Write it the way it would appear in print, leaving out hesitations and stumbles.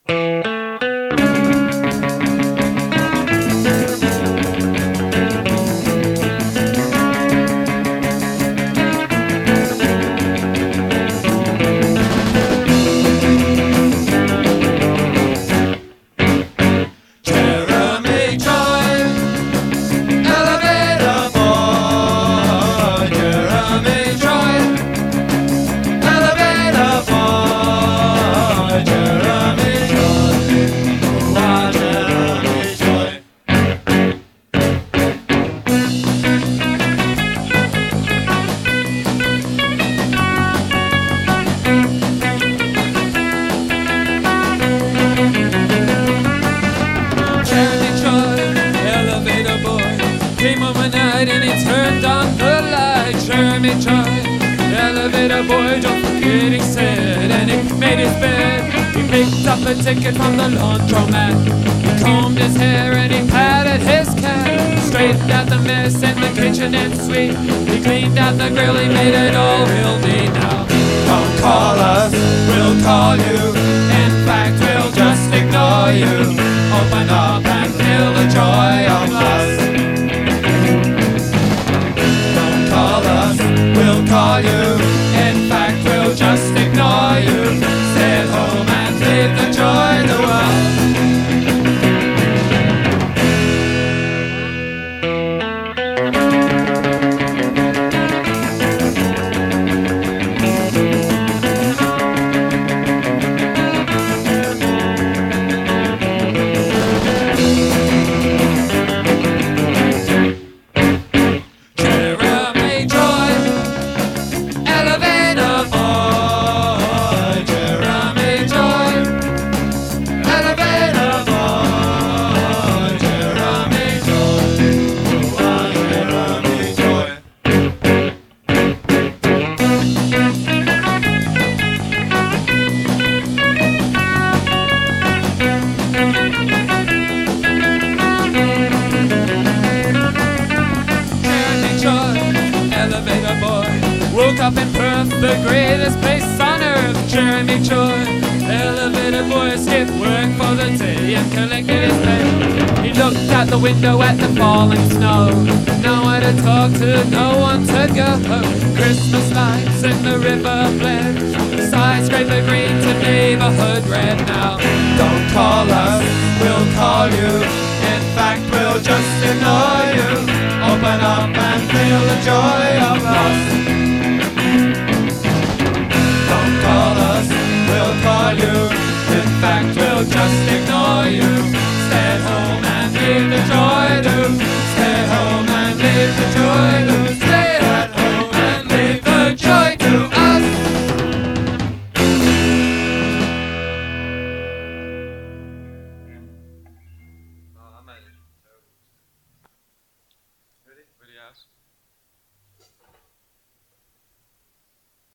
And he turned on the light. Jeremy tried. Elevator boy, don't forget he said. And he made his bed. He picked up a ticket from the laundromat. He combed his hair and he patted his cat. Straightened out the mess in the kitchen and suite. He cleaned out the grill, he made it all real neat. Now, don't call us, we'll call you. In fact, we'll just ignore you. Open up and feel the joy of us. We'll call you. In fact, we'll just ignore you. Stay at home and leave the joy to us. Woke up in Perth, the greatest place on earth. Jeremy Joy, elevator boy, skipped work for the day and collected his pay. He looked out the window at the falling snow. Nowhere to talk to, no one to go. Christmas lights in the river bled. Skyscraper green to neighborhood red. Now, don't call us, we'll call you. In fact, we'll just ignore you. Open up and feel the joy of us. Call us, we'll call you. In fact, we'll just ignore